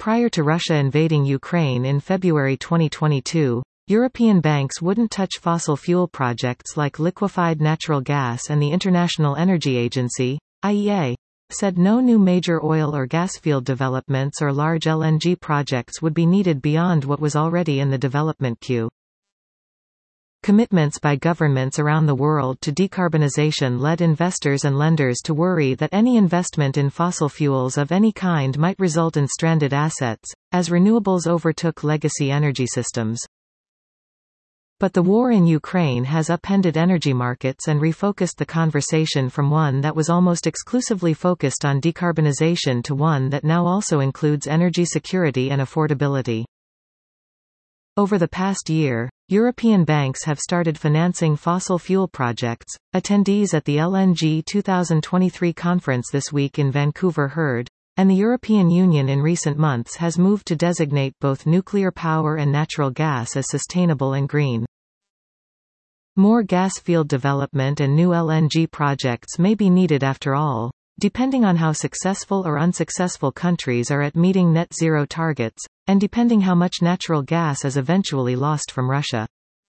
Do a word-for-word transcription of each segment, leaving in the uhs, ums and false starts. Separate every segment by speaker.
Speaker 1: Prior to Russia invading Ukraine in February twenty twenty-two, European banks wouldn't touch fossil fuel projects like liquefied natural gas, and the International Energy Agency, I E A, said no new major oil or gas field developments or large L N G projects would be needed beyond what was already in the development queue. Commitments by governments around the world to decarbonization led investors and lenders to worry that any investment in fossil fuels of any kind might result in stranded assets, as renewables overtook legacy energy systems. But the war in Ukraine has upended energy markets and refocused the conversation from one that was almost exclusively focused on decarbonization to one that now also includes energy security and affordability. Over the past year, European banks have started financing fossil fuel projects. Attendees at the L N G twenty twenty-three conference this week in Vancouver heard, and the European Union in recent months has moved to designate both nuclear power and natural gas as sustainable and green. More gas field development and new L N G projects may be needed after all, depending on how successful or unsuccessful countries are at meeting net zero targets, and depending how much natural gas is eventually lost from Russia.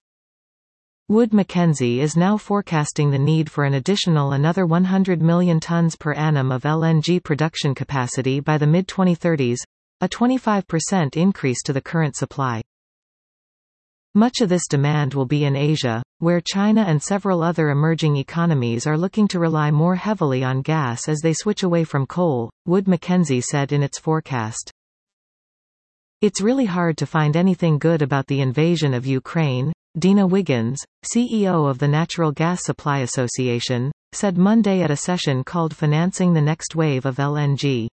Speaker 1: Wood Mackenzie is now forecasting the need for an additional another one hundred million tons per annum of L N G production capacity by the mid twenty thirties, a twenty-five percent increase to the current supply. Much of this demand will be in Asia, where China and several other emerging economies are looking to rely more heavily on gas as they switch away from coal, Wood Mackenzie said in its forecast. It's really hard to find anything good about the invasion of Ukraine, Dina Wiggins, C E O of the Natural Gas Supply Association, said Monday at a session called Financing the Next Wave of L N G.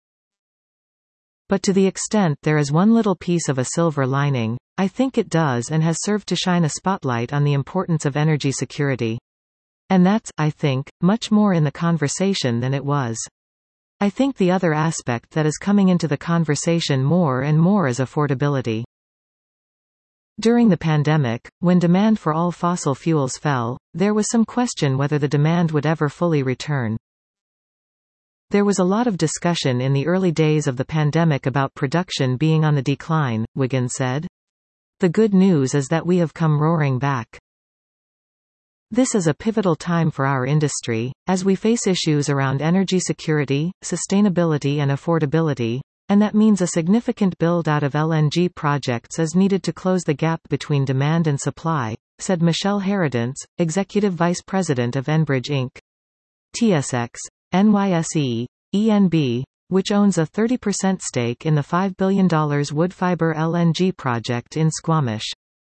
Speaker 1: But to the extent there is one little piece of a silver lining, I think it does and has served to shine a spotlight on the importance of energy security. And that's, I think, much more in the conversation than it was. I think the other aspect that is coming into the conversation more and more is affordability. During the pandemic, when demand for all fossil fuels fell, there was some question whether the demand would ever fully return. There was a lot of discussion in the early days of the pandemic about production being on the decline, Wiggins said. The good news is that we have come roaring back. This is a pivotal time for our industry, as we face issues around energy security, sustainability and affordability, and that means a significant build-out of L N G projects is needed to close the gap between demand and supply, said Michelle Herodance, Executive Vice President of Enbridge Incorporated. T S X, N Y S E, E N B, which owns a thirty percent stake in the five billion dollar Woodfibre L N G project in Squamish.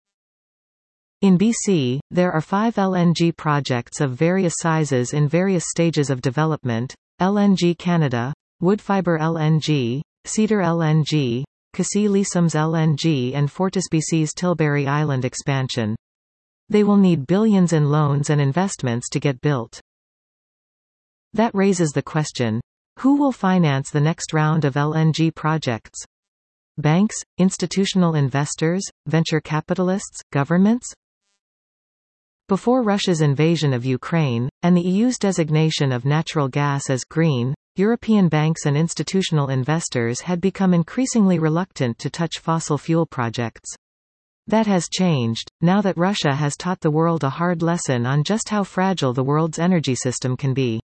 Speaker 1: In B C, there are five L N G projects of various sizes in various stages of development: L N G Canada, Woodfibre L N G, Cedar L N G, Cassie Leesoms L N G and FortisBC's Tilbury Island expansion. They will need billions in loans and investments to get built. That raises the question, who will finance the next round of L N G projects? Banks, institutional investors, venture capitalists, governments? Before Russia's invasion of Ukraine, and the E U's designation of natural gas as green, European banks and institutional investors had become increasingly reluctant to touch fossil fuel projects. That has changed, now that Russia has taught the world a hard lesson on just how fragile the world's energy system can be.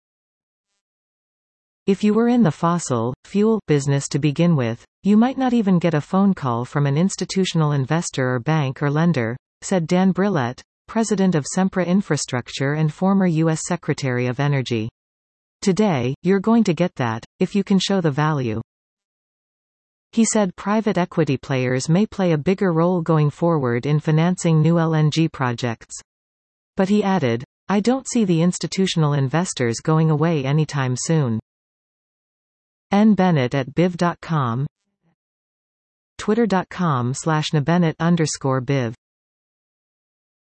Speaker 1: If you were in the fossil fuel business to begin with, you might not even get a phone call from an institutional investor or bank or lender, said Dan Brilette, president of Sempra Infrastructure and former U S Secretary of Energy. Today, you're going to get that, if you can show the value. He said private equity players may play a bigger role going forward in financing new L N G projects. But he added, I don't see the institutional investors going away anytime soon. N Bennett at biv dot com, twitter dot com slash nbennett underscore biv